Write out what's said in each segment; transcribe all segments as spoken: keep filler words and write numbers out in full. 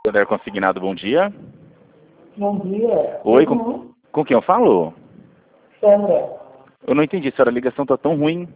Santander Consignado, bom dia. Bom dia. Oi, com, com quem eu falo? Sandra. Eu não entendi, senhora, a ligação tá tão ruim.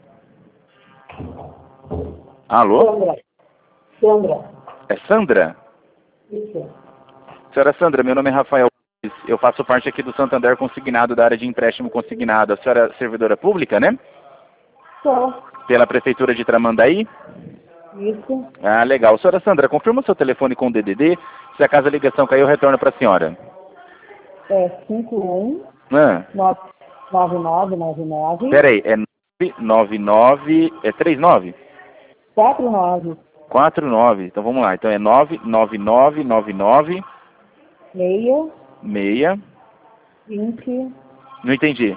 Alô? Sandra. Sandra. É Sandra? Isso. Senhora Sandra, meu nome é Rafael. Eu faço parte aqui do Santander Consignado, da área de empréstimo consignado. A senhora é servidora pública, né? Só. Pela Prefeitura de Tramandaí? Isso. Ah, legal. Senhora Sandra, confirma o seu telefone com o D D D. Se a caso a ligação cair, eu retorno para a senhora. É cinco um Ah, nove nove nove nove peraí, é nove nove, é trinta e nove? quatro nove quatro nove. Então vamos lá. Então é nove nove nove nove nove meia seis. vinte Não entendi.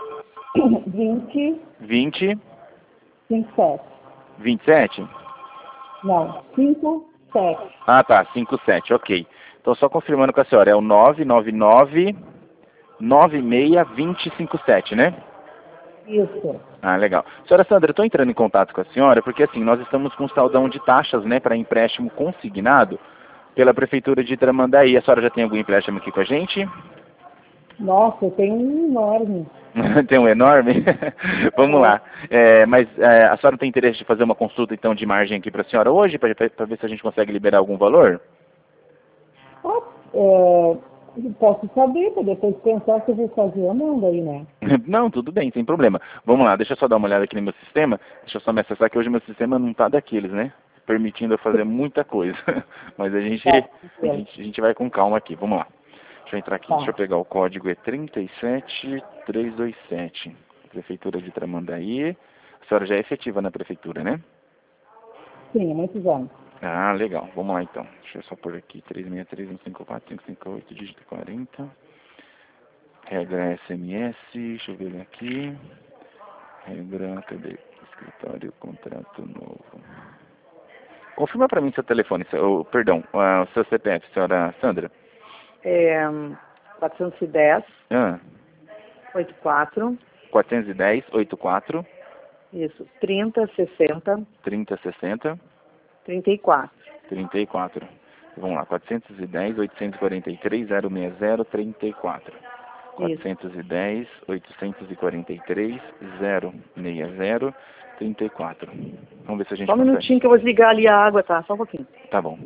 vinte vinte, cinco sete. vinte e sete? Não, cinco sete. Ah, tá, cinco sete, ok. Então só confirmando com a senhora, é o nove nove nove nove seis dois cinco sete, né? Isso. Ah, legal. Senhora Sandra, eu estou entrando em contato com a senhora porque assim, nós estamos com um saldão de taxas, né, para empréstimo consignado pela Prefeitura de Tramandaí. A senhora já tem algum empréstimo aqui com a gente? Nossa, eu tenho um enorme. Tem um enorme? Vamos lá. É, mas é, a senhora tem interesse de fazer uma consulta então de margem aqui para a senhora hoje, para ver se a gente consegue liberar algum valor? Ah, é, posso saber, para depois pensar se eu vou fazer ou não daí, né? Não, tudo bem, sem problema. Vamos lá, deixa eu só dar uma olhada aqui no meu sistema. Deixa eu só me acessar que hoje meu sistema não tá daqueles, né? Permitindo eu fazer muita coisa. Mas a gente, Tá, a gente, a gente vai com calma aqui. Vamos lá. Deixa eu entrar aqui, tá. deixa eu pegar o código, é trinta e sete trezentos e vinte e sete. Prefeitura de Tramandaí. A senhora já é efetiva na prefeitura, né? Sim, há muitos anos. Ah, legal. Vamos lá então. Deixa eu só pôr aqui três seis três um cinco quatro cinco cinco oito, dígito quarenta. Regra S M S, deixa eu ver aqui. Regra, cadê? Escritório, contrato novo. Confirma para mim seu telefone, seu, oh, perdão, uh, o seu C P F, senhora Sandra. É, quatrocentos e dez, Ah, oitenta e quatro, quatrocentos e dez, oitenta e quatro, isso, trinta, sessenta, trinta, sessenta, trinta e quatro. trinta e quatro. Vamos lá, quatrocentos e dez, oitocentos e quarenta e três, zero seis zero, trinta e quatro. quatrocentos e dez, oitocentos e quarenta e três, zero seis zero, trinta e quatro. Vamos ver se a gente Só um consegue. minutinho que eu vou desligar ali a água, tá? Só um pouquinho. Tá bom.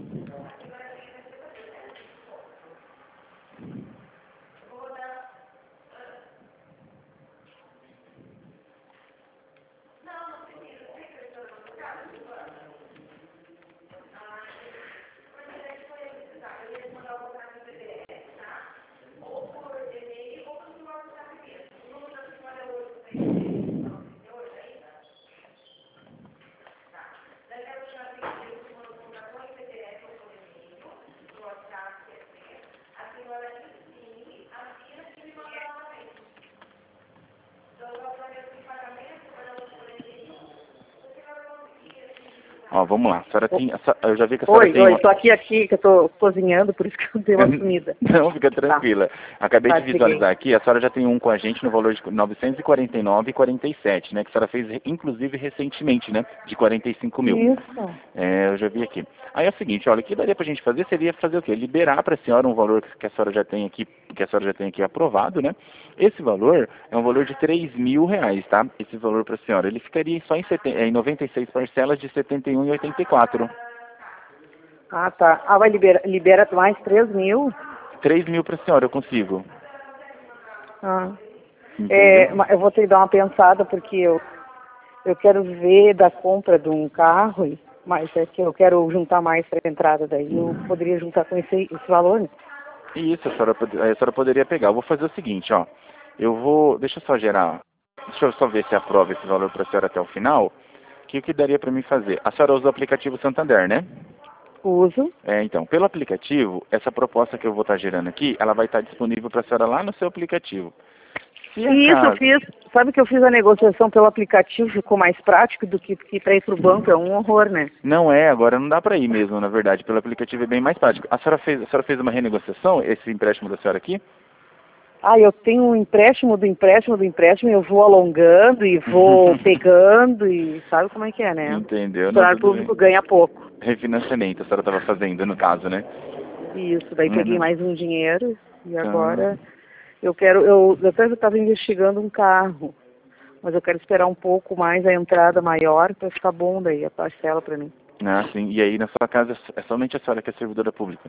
Ó, vamos lá. A senhora tem, a senhora- eu já vi que a senhora Oi, tem... oi, uma- tô aqui, aqui, que eu tô cozinhando, por isso que eu dei uma sumida. Não, fica tranquila. Acabei Tá, de visualizar aqui, a senhora já tem um com a gente no valor de novecentos e quarenta e nove reais e quarenta e sete, né? Que a senhora fez, inclusive, recentemente, né? De quarenta e cinco mil. Isso. É, eu já vi aqui. Aí é o seguinte, olha, o que daria pra gente fazer seria fazer o quê? Liberar para a senhora um valor que a senhora já tem aqui, que a senhora já tem aqui aprovado, né? Esse valor é um valor de três mil reais, tá? Esse valor para a senhora. Ele ficaria só em, seten- em noventa e seis parcelas de setenta e um reais e oitenta e quatro. Ah, tá. Ah, vai libera, libera mais três mil? três mil para a senhora, eu consigo. Ah. Entendeu? É, ma- eu vou ter que dar uma pensada, porque eu, eu quero ver da compra de um carro, e- mas é que eu quero juntar mais para a entrada daí. Eu poderia juntar com esse, esse valor, né? Isso, a senhora, pod- a senhora poderia pegar. Eu vou fazer o seguinte, ó. Eu vou, deixa eu só gerar, deixa eu só ver se aprova esse valor para a senhora até o final. O que, que daria para mim fazer? A senhora usa o aplicativo Santander, né? Uso. É, então, pelo aplicativo, essa proposta que eu vou estar gerando aqui, ela vai estar disponível para a senhora lá no seu aplicativo. Se E isso eu acaso... fiz, sabe que eu fiz a negociação pelo aplicativo, ficou mais prático do que, que para ir para o banco, é um horror, né? Não é, agora não dá para ir mesmo, na verdade. Pelo aplicativo é bem mais prático. A senhora fez, a senhora fez uma renegociação, esse empréstimo da senhora aqui? Ah, eu tenho um empréstimo do empréstimo do empréstimo, eu vou alongando e vou pegando e sabe como é que é, né? Entendeu? O Não, funcionário tudo bem. público ganha pouco. Refinanciamento, a senhora estava fazendo, no caso, né? Isso, daí Não, peguei não. mais um dinheiro e Tá. agora eu quero, eu, eu até estava investigando um carro, mas eu quero esperar um pouco mais a entrada maior para ficar bom daí a parcela para mim. Ah, sim. E aí na sua casa é somente a senhora que é servidora pública?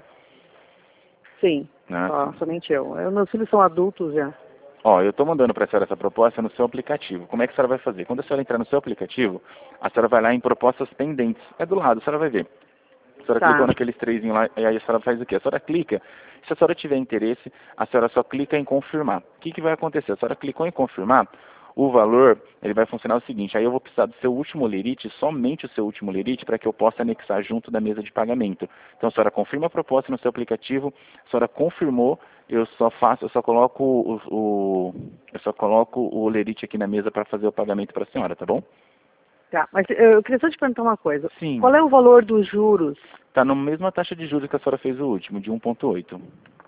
Sim, Ah, só, sim. somente eu. eu. Meus filhos são adultos já. Ó, eu estou mandando para a senhora essa proposta no seu aplicativo. Como é que a senhora vai fazer? Quando a senhora entrar no seu aplicativo, a senhora vai lá em propostas pendentes. É do lado, a senhora vai ver. A senhora clicou Tá. naqueles três lá, e aí a senhora faz o quê? A senhora clica. Se a senhora tiver interesse, a senhora só clica em confirmar. O que, que vai acontecer? A senhora clicou em confirmar, o valor, ele vai funcionar o seguinte, aí eu vou precisar do seu último lerite, somente o seu último lerite, para que eu possa anexar junto da mesa de pagamento. Então a senhora confirma a proposta no seu aplicativo, a senhora confirmou, eu só faço, eu só coloco o, o eu só coloco o lerite aqui na mesa para fazer o pagamento para a senhora, tá bom? Tá, mas eu eu queria só te perguntar uma coisa. Sim. Qual é o valor dos juros? Está na mesma taxa de juros que a senhora fez o último, de um ponto oito.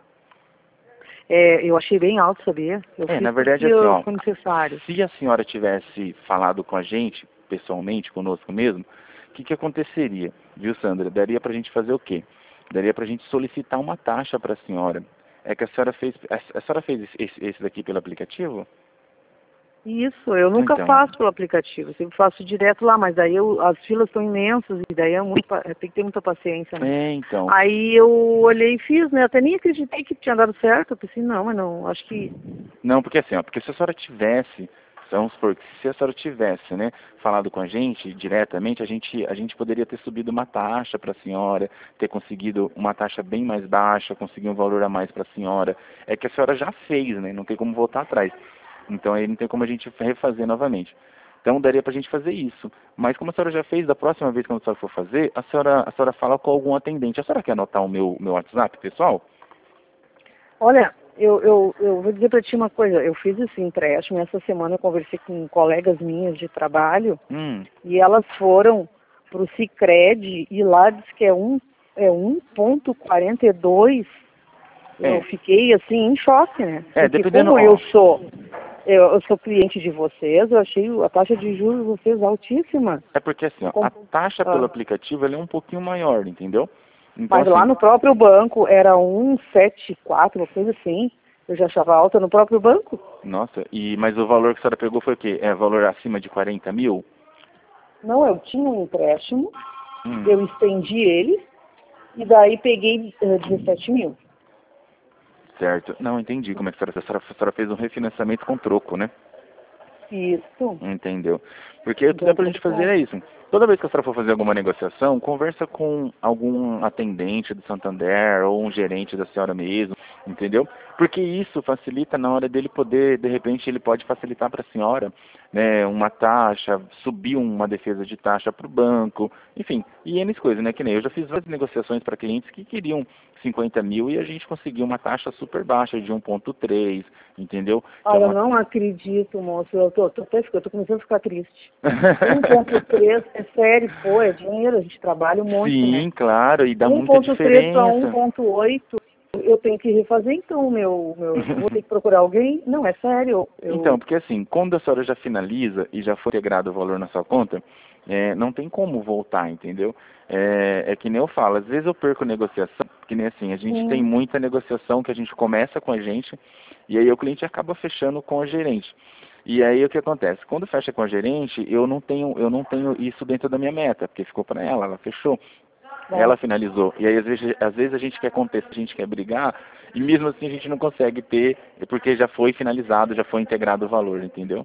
É, eu achei bem alto, sabia? Eu É, fiz na verdade, porque assim, eu- ó, foi necessário. se a senhora tivesse falado com a gente, pessoalmente, conosco mesmo, o que, que aconteceria? Viu, Sandra? Daria pra gente fazer o quê? Daria pra gente solicitar uma taxa para a senhora. É que a senhora fez, a, a senhora fez esse, esse daqui pelo aplicativo? Isso, eu nunca Então, faço pelo aplicativo, eu sempre faço direto lá, mas daí eu- as filas estão imensas e daí é muito, pa- tem que ter muita paciência, né? é, então. Aí eu olhei e fiz, né? Até nem acreditei que tinha dado certo. Eu pensei, não, mas não, acho que. Não, porque assim, ó, porque se a senhora tivesse, vamos supor que se a senhora tivesse, né, falado com a gente diretamente, a gente, a gente poderia ter subido uma taxa para a senhora, ter conseguido uma taxa bem mais baixa, conseguir um valor a mais para a senhora. É que a senhora já fez, né, não tem como voltar atrás. Então aí não tem como a gente refazer novamente. Então daria para a gente fazer isso. Mas como a senhora já fez, da próxima vez que a senhora for fazer, a senhora, a senhora fala com algum atendente. A senhora quer anotar o meu, meu WhatsApp, pessoal? Olha, eu, eu, eu vou dizer para ti uma coisa. Eu fiz esse empréstimo. Essa semana eu conversei com colegas minhas de trabalho Hum, e elas foram para o Sicredi e lá diz que é um é um ponto quarenta e dois. Eu é. fiquei assim em choque, né? É, Porque dependendo, como ó. eu sou eu, eu sou cliente de vocês, eu achei a taxa de juros de vocês altíssima. É porque assim, ó, a Com- taxa pelo ah. aplicativo ela é um pouquinho maior, entendeu? Então Mas lá assim, no próprio banco era cento e setenta e quatro, uma coisa assim. Eu já achava alta no próprio banco. nossa, e mas o valor que a senhora pegou foi o quê? É valor acima de quarenta mil? Não, eu tinha um empréstimo, Hum, eu estendi ele e daí peguei eh, dezessete mil. certo. Não, entendi como é que a senhora, a senhora, a senhora fez um refinanciamento com troco, né? Isso. Entendeu? Porque o que dá Deu pra gente tudo fazer certo. é isso. Toda vez que a senhora for fazer alguma negociação, conversa com algum atendente do Santander ou um gerente da senhora mesmo, entendeu? Porque isso facilita na hora dele poder, de repente, ele pode facilitar para a senhora, né, uma taxa, subir uma defesa de taxa para o banco, enfim, e N coisas, né? Que nem eu já fiz várias negociações para clientes que queriam cinquenta mil e a gente conseguiu uma taxa super baixa de um ponto três, entendeu? Que Ah, é eu uma não acredito, moço. Eu tô, tô, até, eu tô começando a ficar triste. um ponto três, é sério, pô, é dinheiro, a gente trabalha um monte, né? Sim, claro, e dá um muita ponto três para diferença. um ponto oito, eu tenho que refazer então, meu, meu, vou ter que procurar alguém? Não, é sério, Então, eu, porque assim, quando a senhora já finaliza e já foi integrado o valor na sua conta, é, não tem como voltar, entendeu? É, é que nem eu falo, às vezes eu perco negociação, que nem assim, a gente tem sim, muita negociação que a gente começa com a gente e aí o cliente acaba fechando com o gerente. E aí o que acontece? Quando fecha com a gerente, eu não tenho, eu não tenho isso dentro da minha meta, porque ficou para ela, ela fechou. é. Ela finalizou. E aí, às vezes, às vezes a gente quer contestar, a gente quer brigar, e mesmo assim a gente não consegue ter, porque já foi finalizado, já foi integrado o valor, entendeu?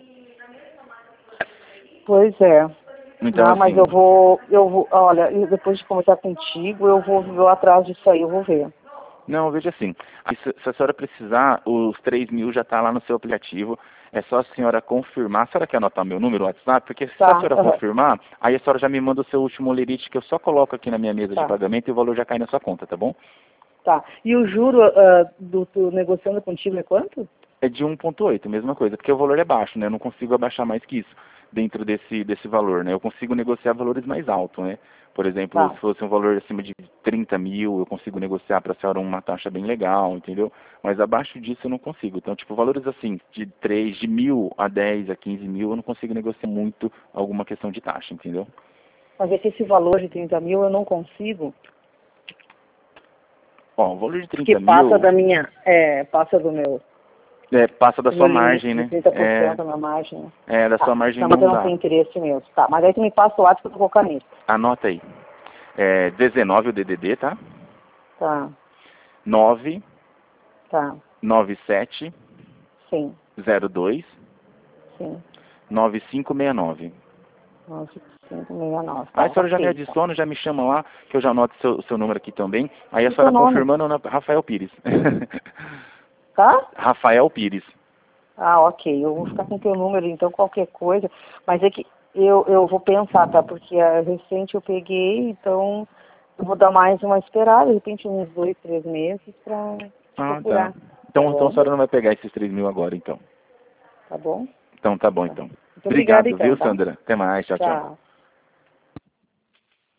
Pois é. Então, Não, mas assim, eu vou, eu vou, olha, e depois de conversar contigo, eu vou, vou atrás disso aí, eu vou ver. não, veja assim, aí, se, se a senhora precisar, os três mil já está lá no seu aplicativo, é só a senhora confirmar, a senhora quer anotar meu número no WhatsApp? Porque se a Tá, senhora aham, confirmar, aí a senhora já me manda o seu último lerite, que eu só coloco aqui na minha mesa de tá, pagamento e o valor já cai na sua conta, tá bom? tá. E o juro ah, do, do negociando contigo é quanto? É de um ponto oito, mesma coisa, porque o valor é baixo, né? Eu não consigo abaixar mais que isso dentro desse, desse valor, né? Eu consigo negociar valores mais altos, né? Por exemplo, Tá. se fosse um valor acima de trinta mil, eu consigo negociar para a senhora uma taxa bem legal, entendeu? Mas abaixo disso eu não consigo. Então, tipo, valores assim, de três, de mil a dez, a quinze mil, eu não consigo negociar muito alguma questão de taxa, entendeu? Mas é que esse valor de trinta mil eu não consigo, Ó, o valor de trinta Que mil... passa da minha, é, passa do meu... É, passa da do sua meu limite margem, de né? trinta por É, cento da minha margem. é, da Tá, sua margem não, mas eu não não dá. tenho interesse mesmo. Tá, mas aí tu me passa o WhatsApp pra eu colocar nisso. Anota aí. É dezenove o D D D, tá? Tá, nove tá, nove sete sim, zero dois sim. nove cinco seis nove. nove cinco seis nove. Aí Tá, a senhora já me ok, tá. adiciona, já me chama lá, que eu já anoto seu, seu número aqui também. Aí a E teu senhora nome? confirmando, na Rafael Pires. Tá? Rafael Pires. Ah, ok. Eu vou ficar com teu número, então, qualquer coisa. Mas é que eu, eu vou pensar, tá? Porque a recente eu peguei, então eu vou dar mais uma esperada, de repente uns dois, três meses pra te Ah, tá. procurar. Tá Então, então a bom? senhora não vai pegar esses três mil agora, então. Tá bom? Então tá bom, Tá. então. Muito obrigada, Obrigado, então, viu, tá? Sandra? Até mais. Tchau, tchau. Tchau.